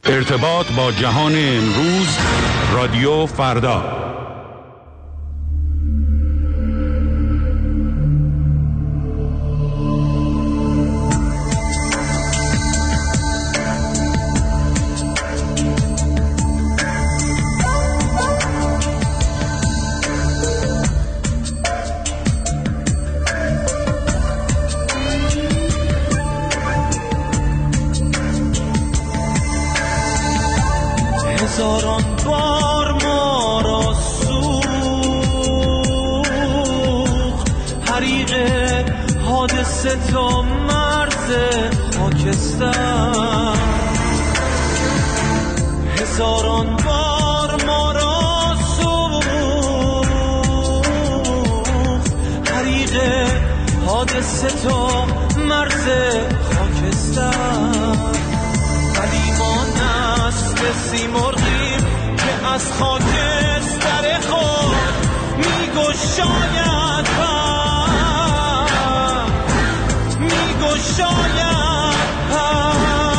ارتباط با جهان امروز، رادیو فردا. هزاران بار ما را سوخت حریق حادثه تا مرز خاکستر. هزاران بار ما را سوخت حریق حادثه تا مرز خاکستر. ولی ما نسل سیمرغیم که از خاکستر خود میگشاید پر، میگشاید پر.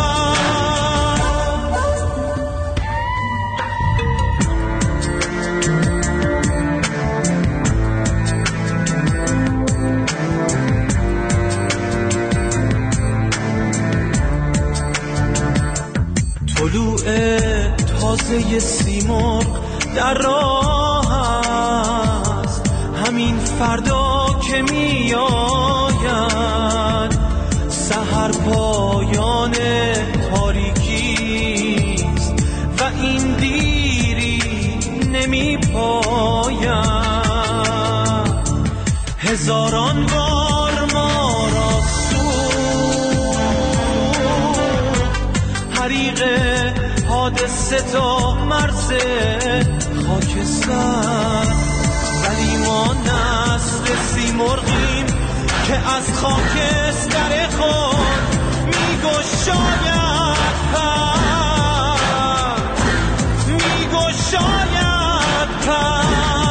طلوع تازه سیمرغ در راه است، همین فردا که می آید. سحر پایان تاریکی است و این دیری نمی پاید. هزاران بار ما را حریق حادثه تا مرز خاکستر. ولی ما نسل سیمرغیم که از خاکستر خود میگشاید پر، میگشاید پر.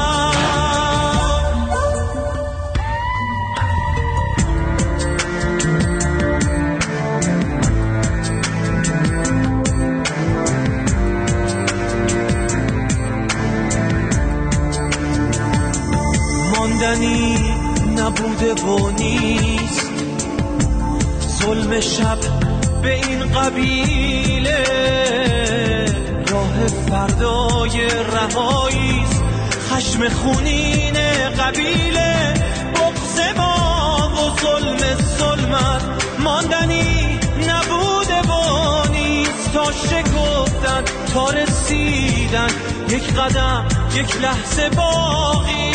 ماندنی نبوده و نیست ظلم شب به این قبیله. راه فردای رهاییست خشم خونین قبیله. بغض ما و ظلم ظلمت ماندنی نبوده و نیست. تا شکفتن تا رسیدن یک قدم یک لحظه باقی،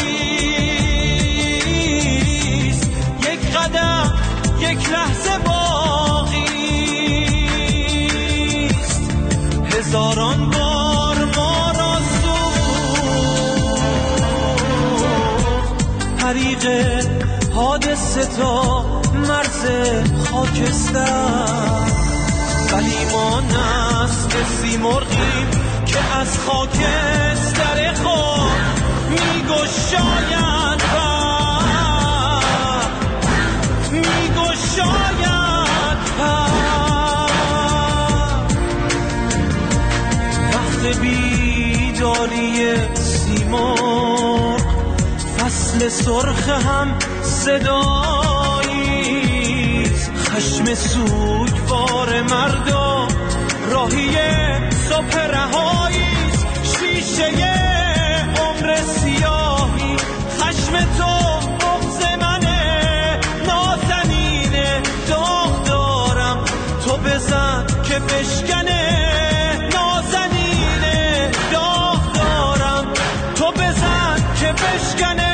یک قدم یک لحظه باقی است. هزاران بار ما را سوخت حریق حادثه تا مرز خاکستر. ولی ما نسل سیمرغیم که از خاکستر خود میگشاید پر، میگشاید پر. وقت بیداری سیمرغ فصل سرخ هم صداییست. خشم سوگوار مردم راهی صبح رهاییست. شیشه عمر سیاهی خشم تو بغض منه. نازنینه داغ دارم تو بزن که بشکنه. نازنینه داغ دارم تو بزن که بشکنه.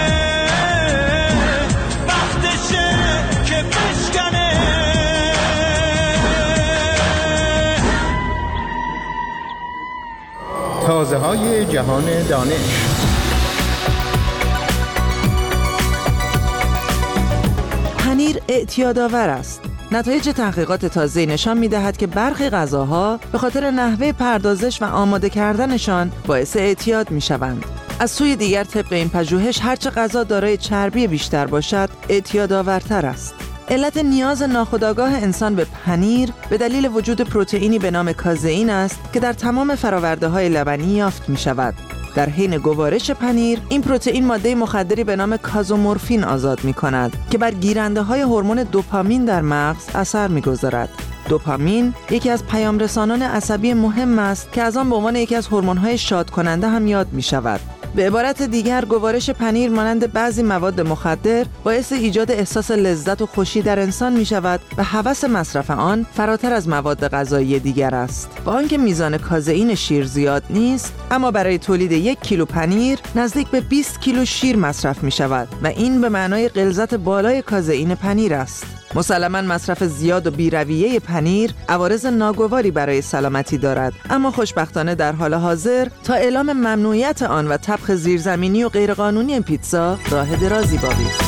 وقتشه که بشکنه. تازه های جهان دانش. پنیر اعتیادآور است. نتایج تحقیقات تازه نشان می‌دهد که برخی غذاها به خاطر نحوه پردازش و آماده کردنشان باعث اعتیاد می‌شوند. از سوی دیگر طبق این پژوهش هرچه غذا دارای چربی بیشتر باشد اعتیادآورتر است. علت نیاز ناخودآگاه انسان به پنیر به دلیل وجود پروتئینی به نام کازئین است که در تمام فرآورده‌های لبنی یافت می‌شود. در حین گوارش پنیر، این پروتئین ماده مخدری به نام کازومورفین آزاد می‌کند که بر گیرنده‌های هورمون دوپامین در مغز اثر می‌گذارد. دوپامین یکی از پیامرسانان عصبی مهم است که از آن به عنوان یکی از هورمون‌های شادکننده هم یاد می‌شود. به عبارت دیگر، گوارش پنیر مانند بعضی مواد مخدر باعث ایجاد احساس لذت و خوشی در انسان می شود و هوس مصرف آن فراتر از مواد غذایی دیگر است. با آنکه میزان کازئین شیر زیاد نیست، اما برای تولید 1 کیلو پنیر نزدیک به 20 کیلو شیر مصرف می شود و این به معنای غلظت بالای کازئین پنیر است. مسلماً مصرف زیاد و بی‌رویه پنیر عوارض ناگواری برای سلامتی دارد، اما خوشبختانه در حال حاضر تا اعلام ممنوعیت آن و طبخ زیرزمینی و غیرقانونی پیتزا راه درازی باقی است.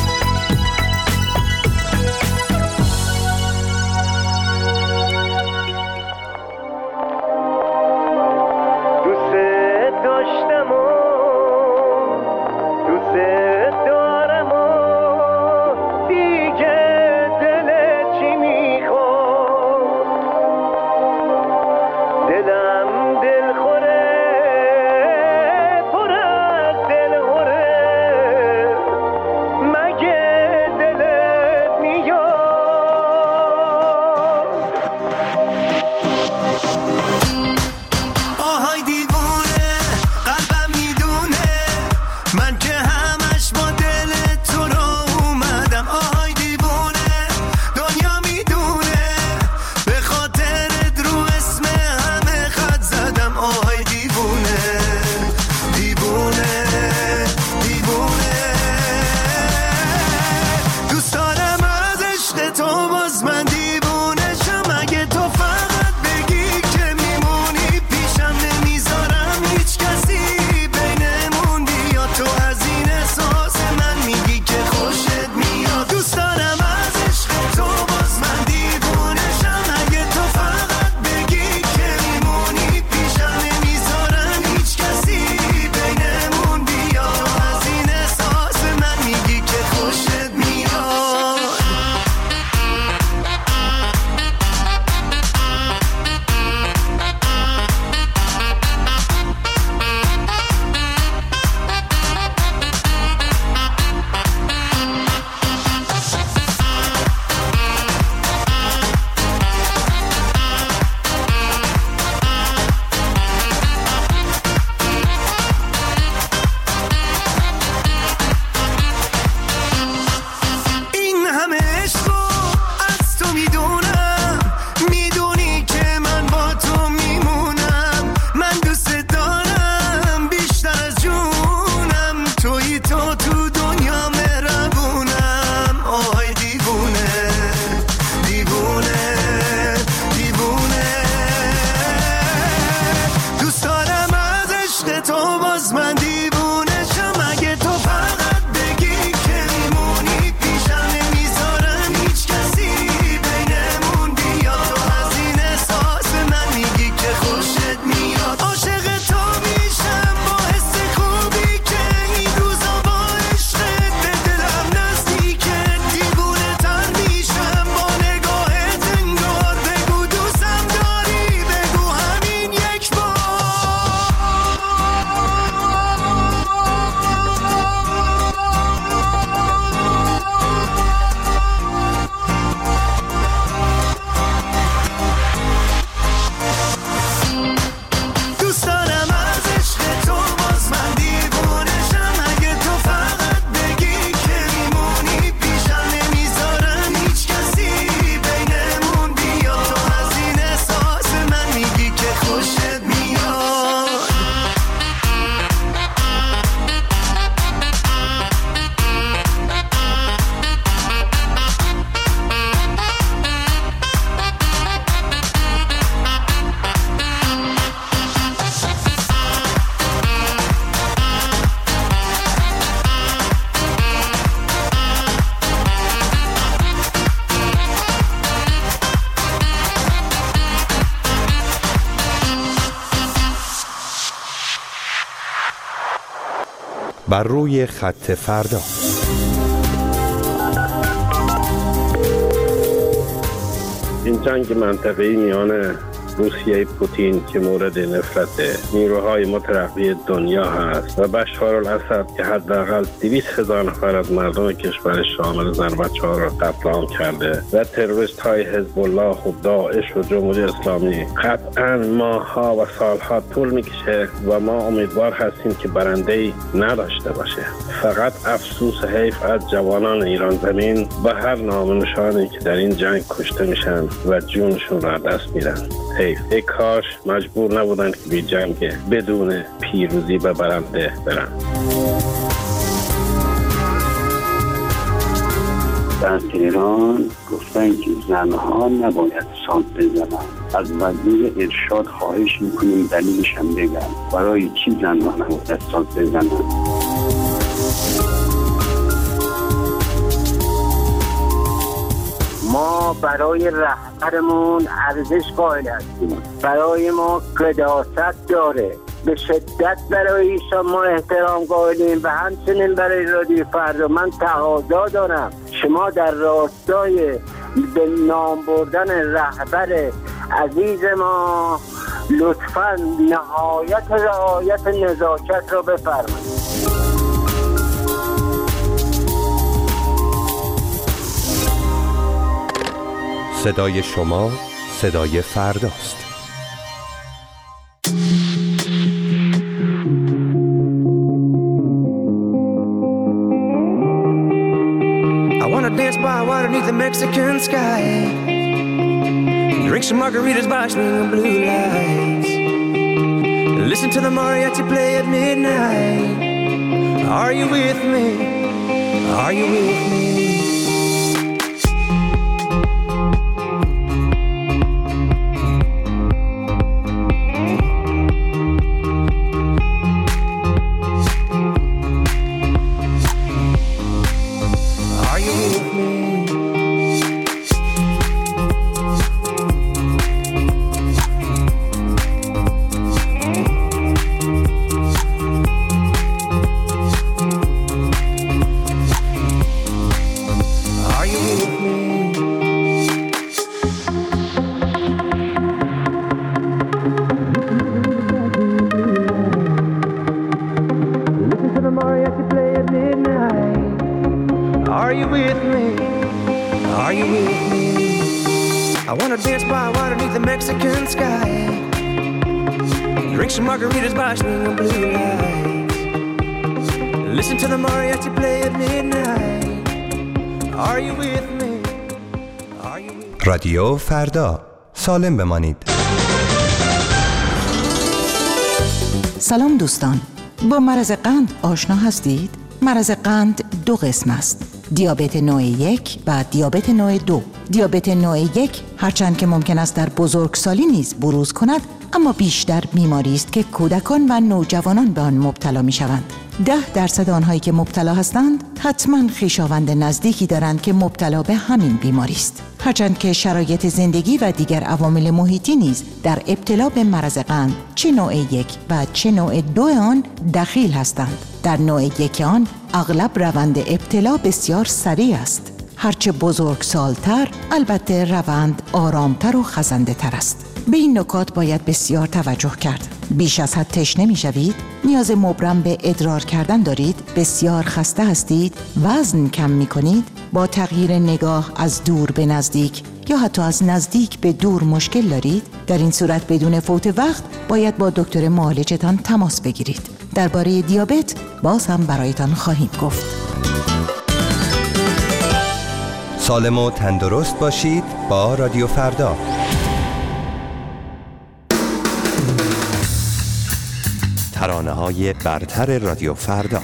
بر روی خط فردا. جنگ منطقه‌ای میان روسیه پوتین که مورد نفرت نیروهای مترقی دنیا هست و بشار الاسد که حداقل 200,000 نفر از مردم کشور شامل زن و بچه‌ها را قتل عام کرده و تروریست های حزب الله و داعش و جمهوری اسلامی قطعا ماه‌ها و سال‌ها طول میکشه و ما امیدوار هستیم که برنده‌ای نداشته باشه. فقط افسوس حیف از جوانان ایران زمین و هر نامنشانی که در این جنگ کشته میشن و جونشون را دست میدن. ای کاش مجبور نبودن که به جنگ بدون پیروزی به برنده برن. در تهران گفتن که زنها نباید ساز بزنن. از وزیر ارشاد خواهش میکنیم دلیلش هم بگن برای چی زنها نباید ساز بزنن. ما برای رهبرمون ارزش قائل هستیم، برای ما قداست داره، به شدت برای ایشان ما احترام قائلیم و همچنین برای رادیو فردا من تقاضا دارم شما در راستای به نام بردن رهبر عزیز ما لطفاً نهایت رعایت نزاکت را بفرمایید. صدای شما صدای فرداست. I wanna dance by water beneath the Mexican sky, drink some margaritas by swinging blue lights, listen to the mariachi play at midnight. Are you with me? Are you with me? رادیو فردا، سالم بمانید. سلام دوستان، با مرض قند آشنا هستید؟ مرض قند 2 قسم است: دیابت نوع 1 و دیابت نوع 2. دیابت نوع 1 هرچند که ممکن است در بزرگسالی نیز بروز کند، اما بیشتر بیماری است که کودکان و نوجوانان به آن مبتلا می شوند. 10% آنهایی که مبتلا هستند حتما خویشاوند نزدیکی دارند که مبتلا به همین بیماری است. هرچند که شرایط زندگی و دیگر عوامل محیطی نیز در ابتلا به مرض قند چه نوع 1 و چه نوع 2 آن دخیل هستند. در نوع 1 آن اغلب روند ابتلا بسیار سریع است. هرچه بزرگسال‌تر البته روند آرامتر و خزنده تر است. به این نکات باید بسیار توجه کرد. بیش از حد تشنه می‌شوید؟ نیاز مبرم به ادرار کردن دارید؟ بسیار خسته هستید؟ وزن کم می‌کنید؟ با تغییر نگاه از دور به نزدیک یا حتی از نزدیک به دور مشکل دارید؟ در این صورت بدون فوت وقت باید با دکتر معالجتان تماس بگیرید. درباره دیابت باز هم برایتان خواهیم گفت. سالم و تندرست باشید با رادیو فردا. ترانه‌های برتر رادیو فردا.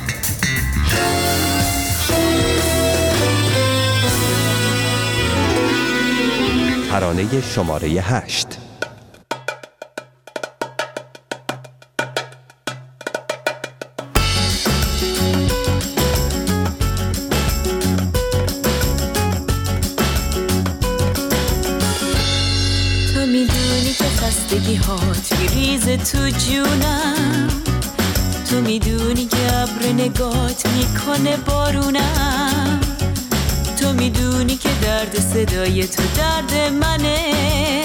ترانه شماره 8. تو میدونی که خستگی هات میریزه تو جونم، تو میدونی که ابر نگات میکنه بارونم، تو میدونی که درد صدای تو درد منه،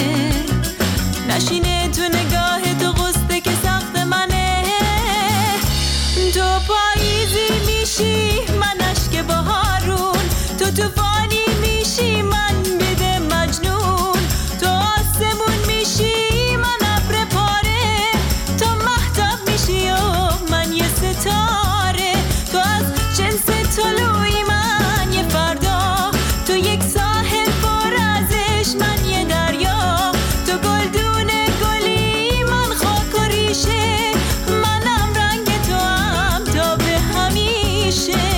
نشینه تو نگاه تو قصده که سخت منه. تو پاییزی میشی من اشک بهارون، تو طوفانی میشی من بده مجنون، تو آسمون میشی من ابر پاره، تو مهتاب میشی و من یه ستاره، تو از جنس طلوعی من یه فردا، تو یک ساحل پر ازش من یه دریا، تو گلدون گلی من خاک و ریشه، منم رنگ تو هم تا به همیشه.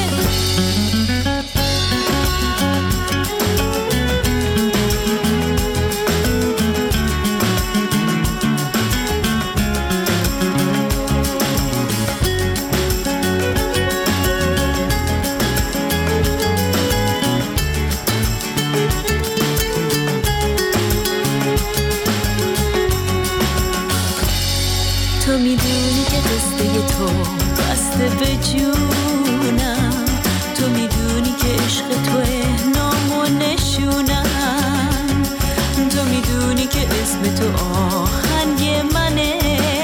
تو میدونی که قصه تو بسته به جونم، تو میدونی که عشق توه نام و نشونم، تو میدونی که اسم تو آهنگ منه،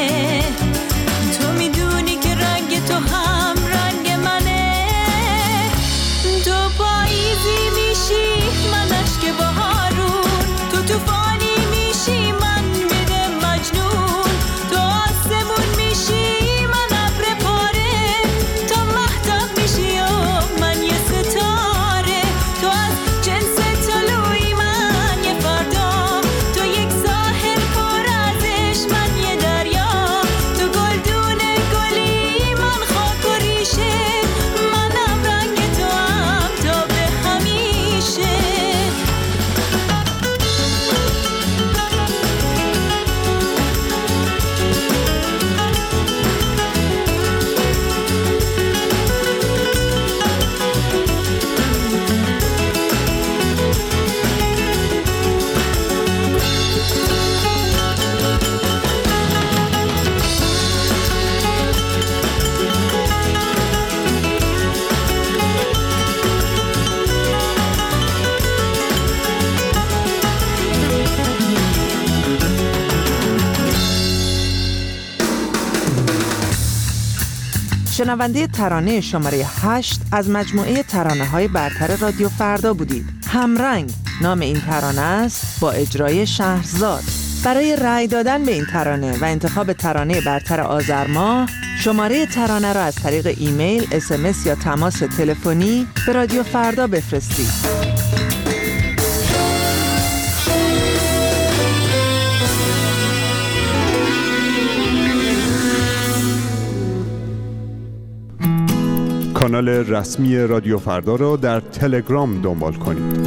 تو میدونی که رنگ تو هم رنگ منه. تو پاییزی میشی من اشک بهارون، تو طوفانی میشی من بده مجنون، تو آسمون میشی من ابر پاره، تو مهتاب میشی و من یه ستاره، تو از جنس طلوعی من یه فردا، تو یک ساحل پر ازش من یه دریا، تو گلدون گلی من خاک و ریشه، منم رنگ تو هم تا به همیشه. شنونده ترانه شماره 8 از مجموعه ترانه‌های برتر رادیو فردا بودید. همرنگ نام این ترانه است با اجرای شهرزاد. برای رأی دادن به این ترانه و انتخاب ترانه برتر آذر ماه، شماره ترانه را از طریق ایمیل، SMS یا تماس تلفنی به رادیو فردا بفرستید. کانال رسمی رادیو فردا را در تلگرام دنبال کنید.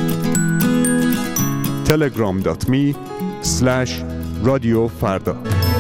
telegram.me/رادیوفردا.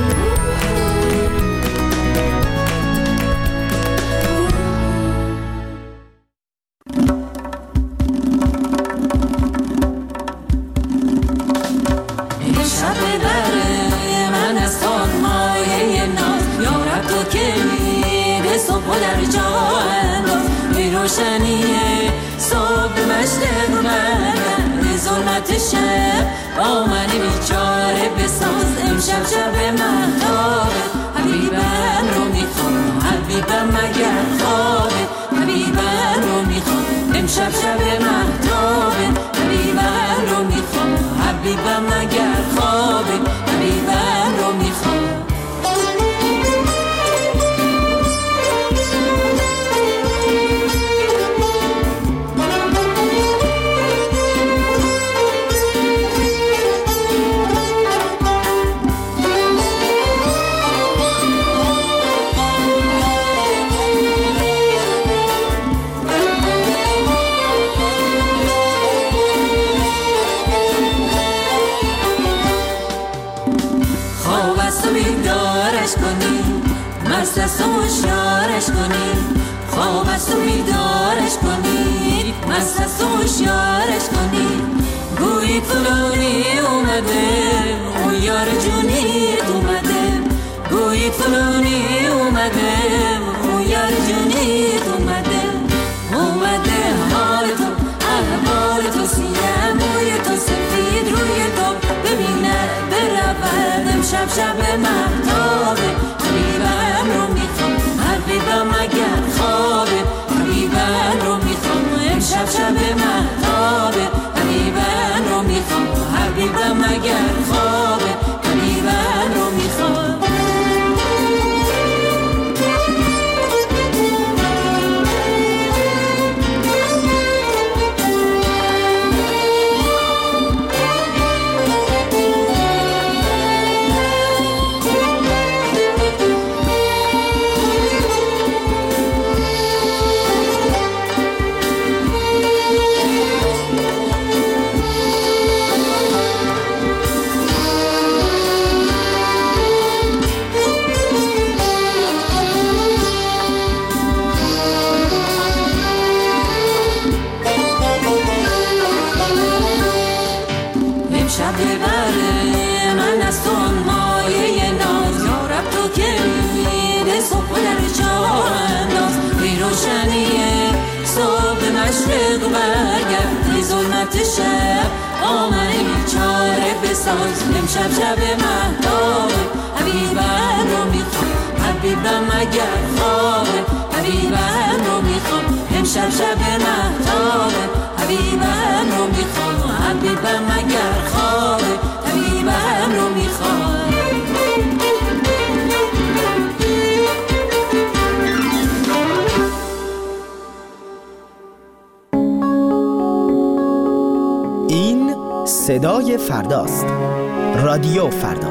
روشنیه صبح مشرق اومدن ظلمت شب با من بیچاره بساز امشب شب مهتابه حبیبم رو میخوام حبیبم مگر خوابه حبیبم رو میخوام امشب شب مهتابه حبیبم رو میخوام حبیبم مگر خوابه حبیبم رو میخوام. مست است و هوشیارش کنید خواب است و بیدارش کنید مست است و هوشیارش کنید گویید فلانی اومده اون یار جونید اومده گویید فلانی اومده اون یار جونید اومده اومده حال تو امشب شب مهتابه حبیبم رو میخوام حبیبم اگر خوابه حبیبم رو میخوام امشب شب مهتابه حبیبم رو میخوام حبیبم اگر خوابه حبیبم رو میخوام شب آمنه بیچاره بساز امشب شب مهتابه حبیبم رو میخوام حبیبم اگر خوابه حبیبم رو میخوام امشب شب مهتابه حبیبم رو میخوام حبیبم اگر خوابه حبیبم رو میخوام صدای فرداست. رادیو فردا.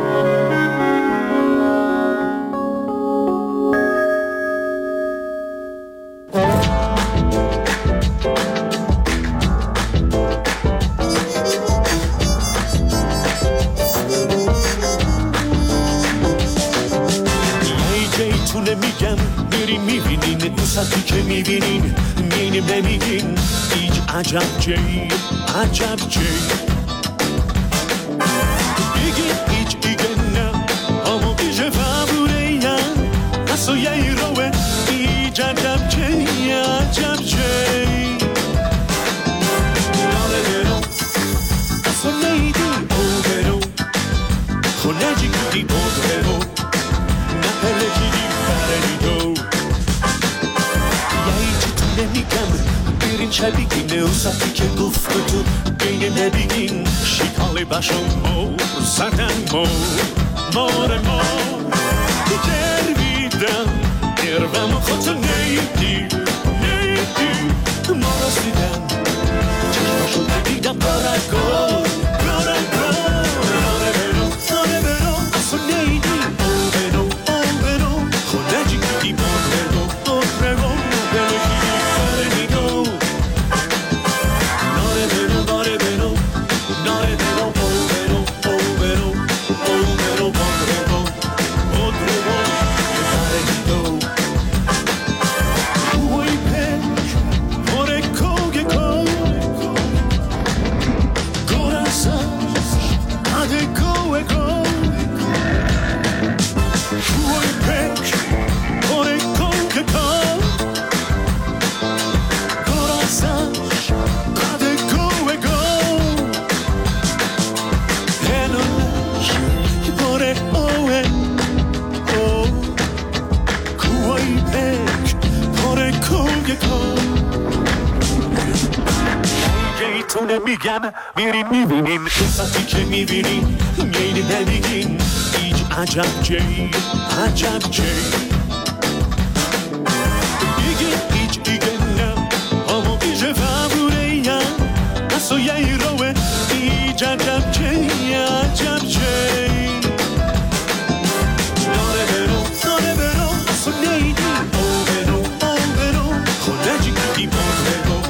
جیتونه میگم میریم میبینین اون سطحی که میبینین میریم نمیگین هیچ عجب جی عجب جی بگین هیچ ایگه نه همو بیشه فبروره یم اصلا یه روه هیچ عجب جی عجب جی ناله برو اصلا نیدی او برو خونه جی کدی او برو برین شبیگین و سطحی که گفت تو بین نبیگین شیکالی باشم مو زدن مار گرویدم گروم خودتو نیدی ما رسیدم چشماشو دیدم برگو ناره برو اصلا نیدی او برو خونه جی کدی او برو میگم میرین میبینین قصتی که میبینین میرین نمیگین هیچ عجب جی عجب جی بگین هیچ دیگه نه همو بیشه فبروره یم اصلا یه روه هیچ عجب جی عجب جی ناره برو اصلا نیدی او برو خونه جی کدی برو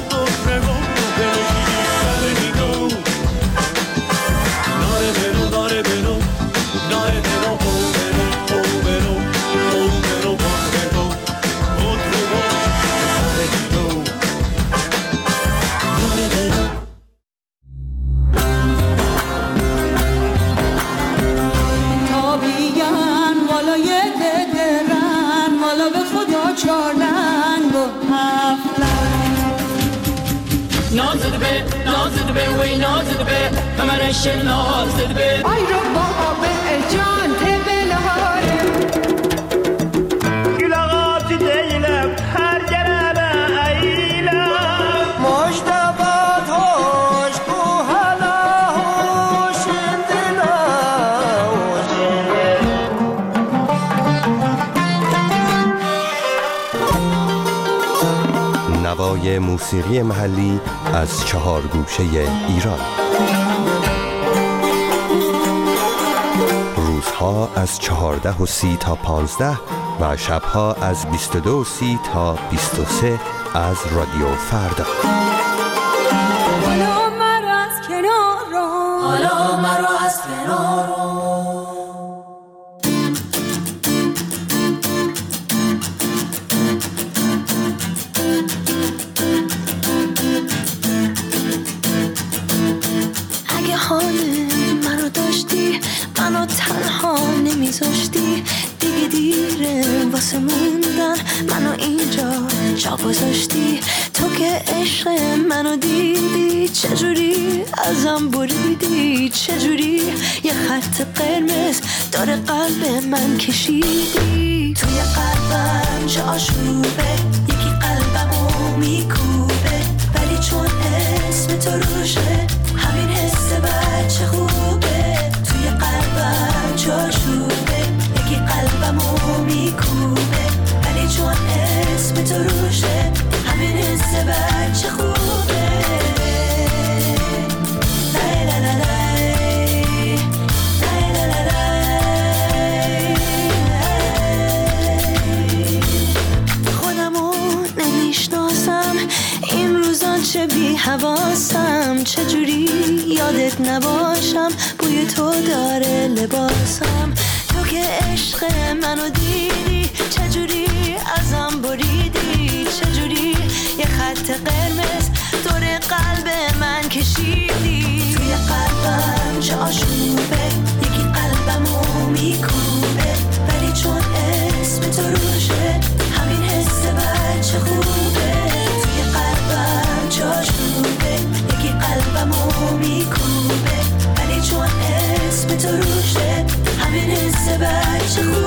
ناز به وی ناز به کمرش ناز به ای رو بابا به اجازه انواع موسیقی محلی از 4 گوشه ایران. روزها از 14:30 تا 15 و شبها از 22:30 تا 23 از رادیو فردا. حالا مرا از کنار رو، حالا مرا از کنار رو. اگه حال منو داشتی، منو تنها نمیذاشتی، دیگه دیره واسه موندن، منو اینجا جا گذاشتی. تو که عشق منو دیدی، چجوری ازم بریدی، چجوری یه خط قرمز داره قلب من کشیدی. توی قلبم چه آشوبه، یکی قلبمو میکوبه، ولی چون اسم تو روشه همین حس بچه خوبه. توی قلبم چه آشوبه، یکی قلبمو میکوبه، ولی چون اسم تو روشه همین حس بچه خوبه. لای لای لای لای لای لای. خودمو نمیشناسم این روزا، چه بی حواسم، چجوری یادت نباشم، بوی تو داره لباسم. تو که عشق منو دیدی، چجوری ازم بریدی، چجوری یه خط قرمز دور قلب من کشیدی. توی قلبم چه آشوبه، یکی قلبمو میکوبه، ولی چون اسم تو روشه همین حس بچه خوبه. توی قلبم چه آشوبه، یکی قلبمو میکوبه، ولی چون اسم تو روشه همین حس بچه خوبه.